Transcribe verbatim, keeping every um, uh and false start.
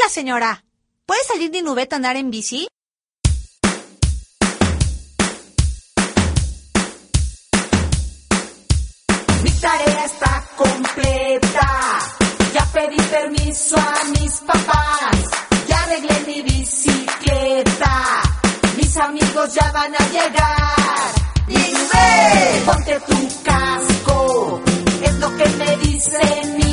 señora. ¿Puede salir de Nubet a andar en bici? Mi tarea está completa. Ya pedí permiso a mis papás. Ya arreglé mi bicicleta. Mis amigos ya van a llegar. ¡Nubet! Ponte tu casco. Es lo que me dice mi